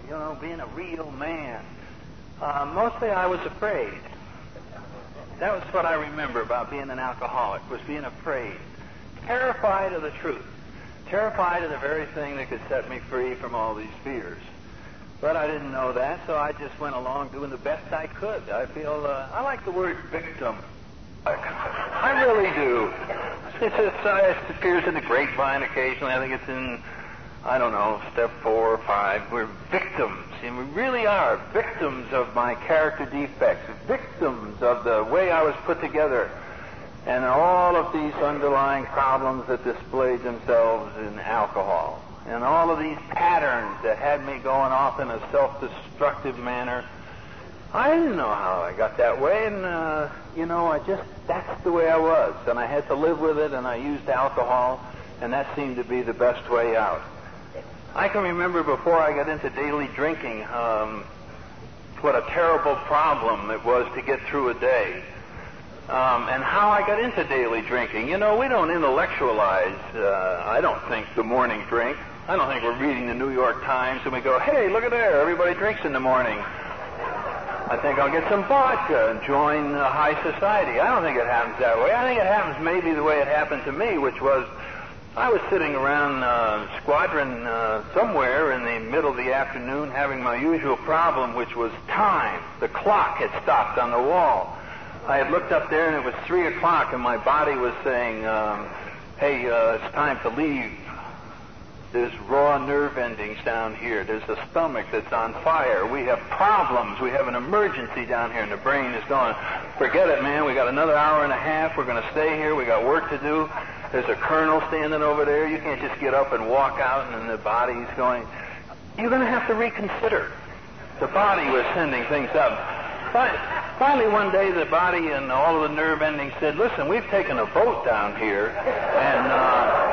being a real man. Mostly I was afraid. That was what I remember about being an alcoholic, was being afraid. Terrified of the truth. Terrified of the very thing that could set me free from all these fears. But I didn't know that, so I just went along doing the best I could. I feel, I like the word victim. I really do. It appears in the grapevine occasionally. I think it's in, step 4 or 5. We're victims, and we really are victims of my character defects, victims of the way I was put together, and all of these underlying problems that displayed themselves in alcohol, and all of these patterns that had me going off in a self-destructive manner. I didn't know how I got that way, and, that's the way I was, and I had to live with it, and I used alcohol, and that seemed to be the best way out. I can remember before I got into daily drinking, what a terrible problem it was to get through a day, and how I got into daily drinking. We don't intellectualize, I don't think, the morning drink. I don't think we're reading the New York Times and we go, hey, look at there, everybody drinks in the morning. I think I'll get some vodka and join high society. I don't think it happens that way. I think it happens maybe the way it happened to me, which was I was sitting around Squadron somewhere in the middle of the afternoon having my usual problem, which was time. The clock had stopped on the wall. I had looked up there and it was 3 o'clock and my body was saying, hey, it's time to leave. There's raw nerve endings down here. There's a stomach that's on fire. We have problems. We have an emergency down here. And the brain is going, forget it, man. We got another hour and a half. We're going to stay here. We got work to do. There's a colonel standing over there. You can't just get up and walk out, and then the body's going. You're going to have to reconsider. The body was sending things up. But finally, one day, the body and all of the nerve endings said, listen, we've taken a vote down here, and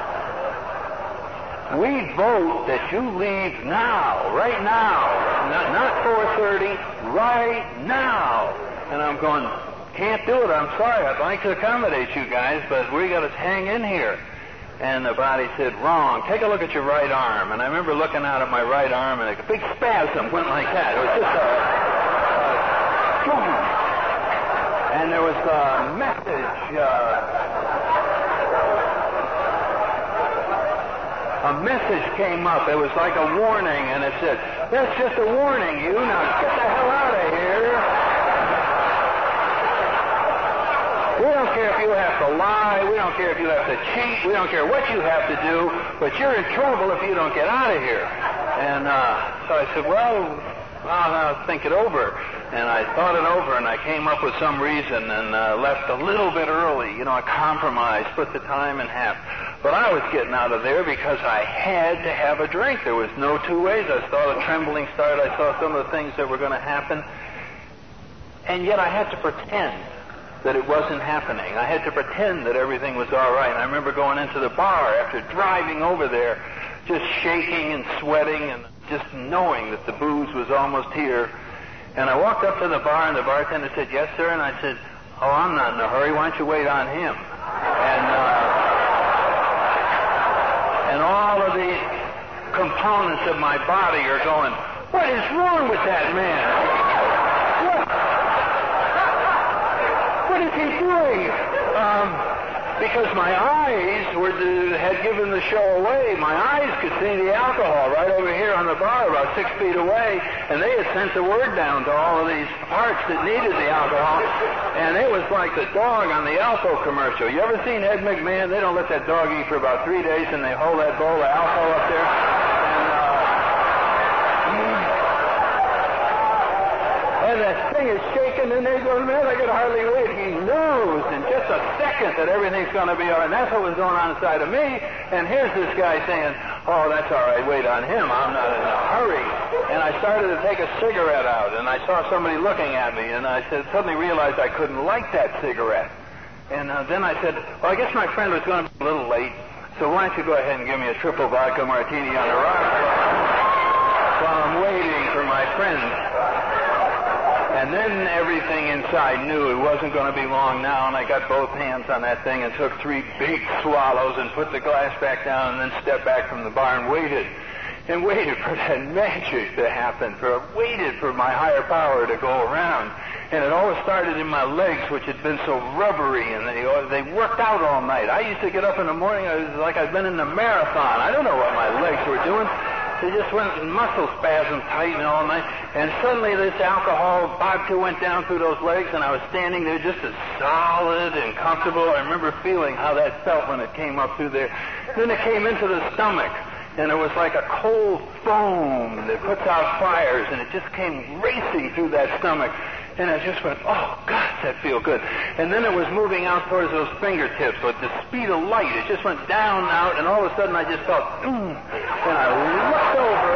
we vote that you leave now, right now, not 4:30, right now. And I'm going, can't do it, I'm sorry, I'd like to accommodate you guys, but we got to hang in here. And the body said, wrong, take a look at your right arm. And I remember looking out at my right arm, and a big spasm went like that. It was just boom. And there was a message came up. It was like a warning, and it said, that's just a warning, you. Now get the hell out of here. We don't care if you have to lie. We don't care if you have to cheat. We don't care what you have to do, but you're in trouble if you don't get out of here. And so I said, well, I'll think it over. And I thought it over, and I came up with some reason and left a little bit early. I compromised, put the time in half. But I was getting out of there because I had to have a drink. There was no two ways. I saw the trembling start. I saw some of the things that were going to happen. And yet I had to pretend that it wasn't happening. I had to pretend that everything was all right. And I remember going into the bar after driving over there, just shaking and sweating and just knowing that the booze was almost here. And I walked up to the bar, and the bartender said, yes, sir. And I said, oh, I'm not in a hurry. Why don't you wait on him? And all of the components of my body are going, what is wrong with that man? What is he doing? Because my eyes had given the show away. My eyes could see the alcohol right over here on the bar about 6 feet away, and they had sent the word down to all of these parts that needed the alcohol, and it was like the dog on the Alco commercial. You ever seen Ed McMahon? They don't let that dog eat for about 3 days, and they hold that bowl of Alco up there, and that thing is shaking, and they're going, man, I can hardly wait. He knows in just a second that everything's going to be all right. And that's what was going on inside of me. And here's this guy saying, oh, that's all right, wait on him. I'm not in a hurry. And I started to take a cigarette out, and I saw somebody looking at me, and I suddenly realized I couldn't light that cigarette. And then I said, well, I guess my friend was going to be a little late, so why don't you go ahead and give me a triple vodka martini on the rocks while I'm waiting for my friend. And then everything inside knew it wasn't going to be long now, and I got both hands on that thing and took 3 big swallows and put the glass back down and then stepped back from the bar and waited. and waited for that magic to happen, waited for my higher power to go around. And it always started in my legs, which had been so rubbery, and they worked out all night. I used to get up in the morning, it was like I'd been in a marathon. I don't know what my legs were doing. They just went in muscle spasms, tightening all night. And suddenly this alcohol vodka went down through those legs, and I was standing there just as solid and comfortable. I remember feeling how that felt when it came up through there. Then it came into the stomach, and it was like a cold foam that puts out fires, and it just came racing through that stomach. And I just went, oh, God, that feels good. And then it was moving out towards those fingertips with the speed of light. It just went down, out, and all of a sudden I just felt, and I looked over,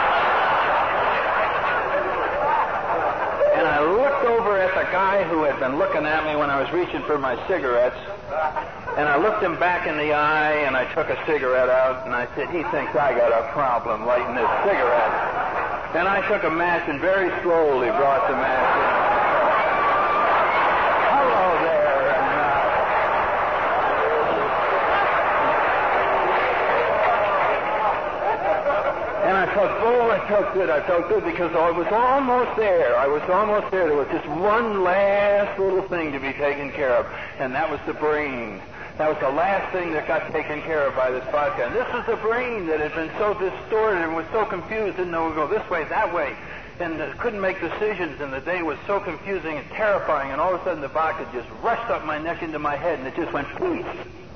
at the guy who had been looking at me when I was reaching for my cigarettes. And I looked him back in the eye, and I took a cigarette out, and I said, he thinks I got a problem lighting this cigarette. And I took a match and very slowly brought the match in. Hello there. And I thought, oh, I felt good. I felt good because I was almost there. There was just one last little thing to be taken care of, and that was the brain. That was the last thing that got taken care of by this vodka. And this was the brain that had been so distorted and was so confused, didn't know we go this way, that way, and couldn't make decisions, and the day was so confusing and terrifying, and all of a sudden the vodka just rushed up my neck into my head, and it just went poof.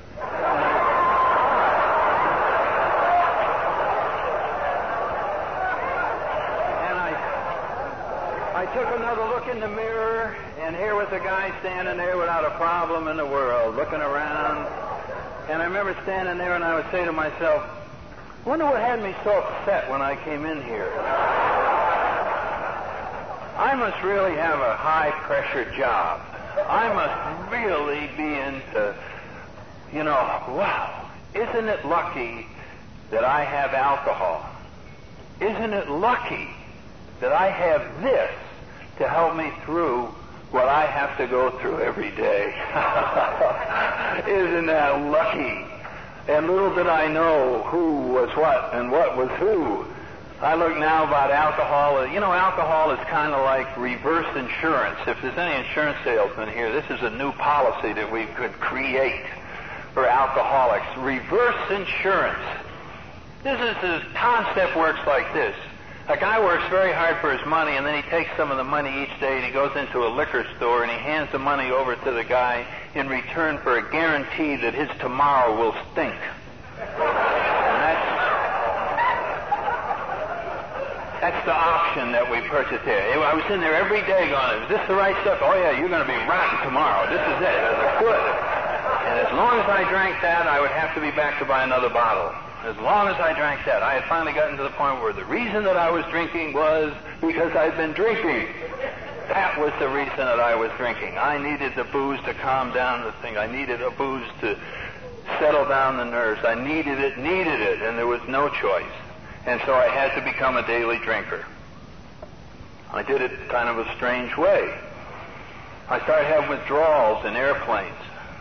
I took another look in the mirror, and here was a guy standing there without a problem in the world, looking around. And I remember standing there, and I would say to myself, wonder what had me so upset when I came in here. I must really have a high-pressure job. I must really be into, wow, isn't it lucky that I have alcohol? Isn't it lucky that I have this to help me through what I have to go through every day? Isn't that lucky? And little did I know who was what and what was who. I look now about alcohol. Alcohol is kind of like reverse insurance. If there's any insurance salesmen here, this is a new policy that we could create for alcoholics. Reverse insurance. The concept works like this. A guy works very hard for his money, and then he takes some of the money each day, and he goes into a liquor store, and he hands the money over to the guy in return for a guarantee that his tomorrow will stink. And that's the option that we purchased here. I was in there every day going, is this the right stuff? Oh, yeah, you're going to be rotten tomorrow. This is it. It's good. And as long as I drank that, I would have to be back to buy another bottle. As long as I drank that, I had finally gotten to the point where the reason that I was drinking was because I'd been drinking. That was the reason that I was drinking. I needed the booze to calm down the thing. I needed a booze to settle down the nerves. I needed it, and there was no choice. And so I had to become a daily drinker. I did it kind of a strange way. I started having withdrawals in airplanes.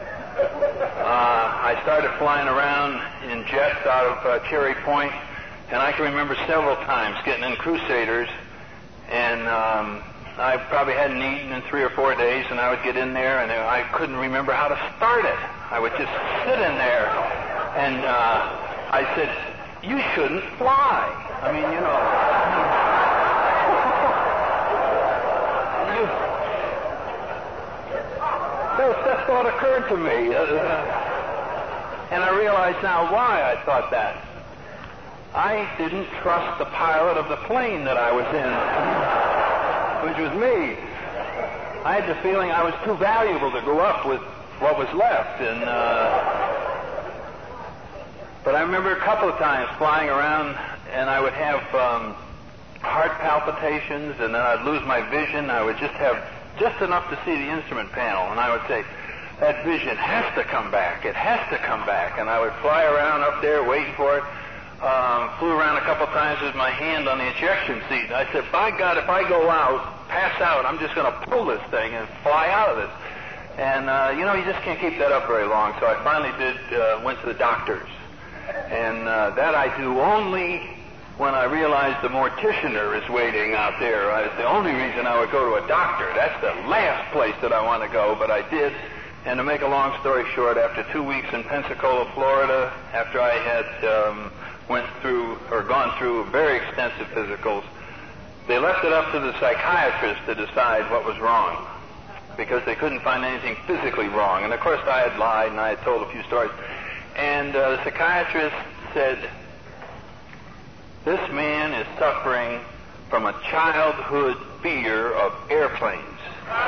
I started flying around in jets out of Cherry Point, and I can remember several times getting in Crusaders, and I probably hadn't eaten in 3 or 4 days, and I would get in there, and I couldn't remember how to start it. I would just sit in there, and I said, you shouldn't fly. I mean, that thought occurred to me. And I realize now why I thought that. I didn't trust the pilot of the plane that I was in, which was me. I had the feeling I was too valuable to go up with what was left. But I remember a couple of times flying around, and I would have heart palpitations, and then I'd lose my vision. I would just have just enough to see the instrument panel, and I would say, that vision has to come back. It has to come back. And I would fly around up there waiting for it. Flew around a couple times with my hand on the ejection seat. I said, by God, if I go out, pass out, I'm just going to pull this thing and fly out of this. And, you just can't keep that up very long. So I finally went to the doctors. And that I do only when I realized the morticianer is waiting out there. It's the only reason I would go to a doctor. That's the last place that I want to go, but I did. And to make a long story short, after 2 weeks in Pensacola, Florida, after I had gone through very extensive physicals, they left it up to the psychiatrist to decide what was wrong, because they couldn't find anything physically wrong. And of course I had lied and I had told a few stories. And the psychiatrist said, "This man is suffering from a childhood fear of airplanes.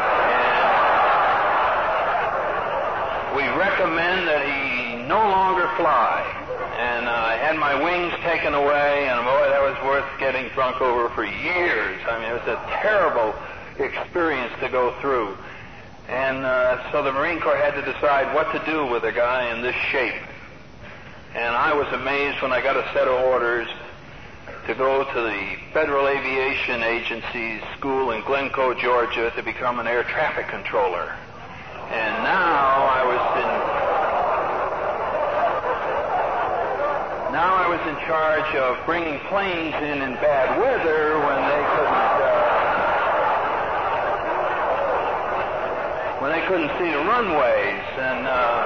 And we recommend that he no longer fly." And I had my wings taken away, and boy, that was worth getting drunk over for years. I mean, it was a terrible experience to go through. And so the Marine Corps had to decide what to do with a guy in this shape. And I was amazed when I got a set of orders to go to the Federal Aviation Agency's school in Glencoe, Georgia, to become an air traffic controller. And now I was in charge of bringing planes in bad weather when they couldn't see the runways. And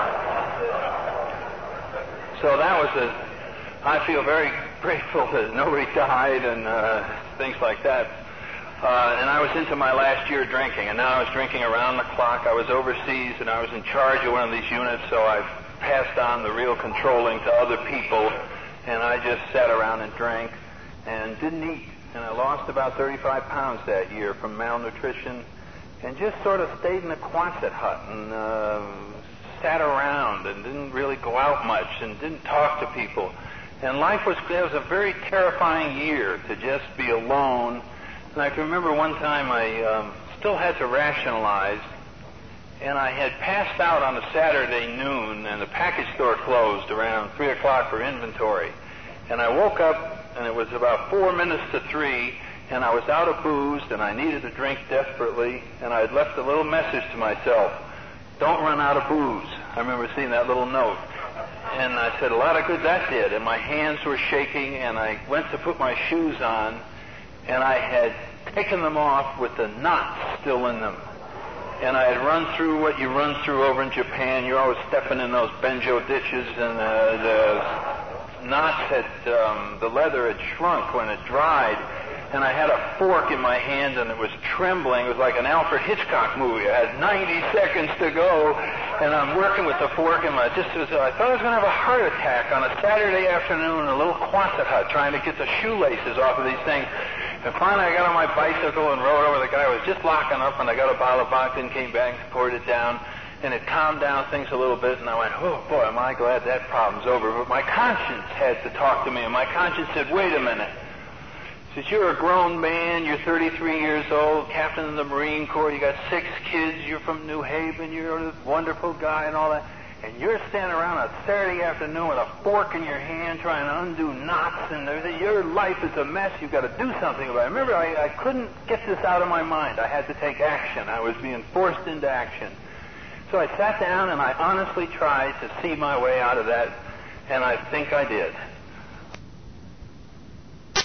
so that was I feel very grateful that nobody died and things like that. And I was into my last year drinking, and now I was drinking around the clock. I was overseas, and I was in charge of one of these units, so I passed on the real controlling to other people, and I just sat around and drank and didn't eat. And I lost about 35 pounds that year from malnutrition, and just sort of stayed in the Quonset hut and sat around and didn't really go out much and didn't talk to people. And it was a very terrifying year to just be alone. And I can remember one time I still had to rationalize, and I had passed out on a Saturday noon, and the package store closed around 3 o'clock for inventory. And I woke up, and it was about 4 minutes to 3, and I was out of booze, and I needed a drink desperately, and I had left a little message to myself: "Don't run out of booze." I remember seeing that little note. And I said, a lot of good that did. And my hands were shaking, and I went to put my shoes on, and I had taken them off with the knots still in them. And I had run through what you run through over in Japan. You're always stepping in those benjo ditches, and the knots the leather had shrunk when it dried. And I had a fork in my hand, and it was trembling. It was like an Alfred Hitchcock movie. I had 90 seconds to go, and I'm working with the fork, and I thought I was going to have a heart attack on a Saturday afternoon in a little Quonset hut trying to get the shoelaces off of these things. And finally I got on my bicycle and rode over. The guy was just locking up, and I got a bottle of vodka and came back and poured it down, and it calmed down things a little bit, and I went, oh boy, am I glad that problem's over. But my conscience had to talk to me, and my conscience said, wait a minute. Says, you're a grown man, you're 33 years old, captain of the Marine Corps, you got 6 kids, you're from New Haven, you're a wonderful guy and all that, and you're standing around on a Saturday afternoon with a fork in your hand trying to undo knots, and your life is a mess, you've got to do something about it. Remember, I couldn't get this out of my mind. I had to take action. I was being forced into action. So I sat down and I honestly tried to see my way out of that, and I think I did.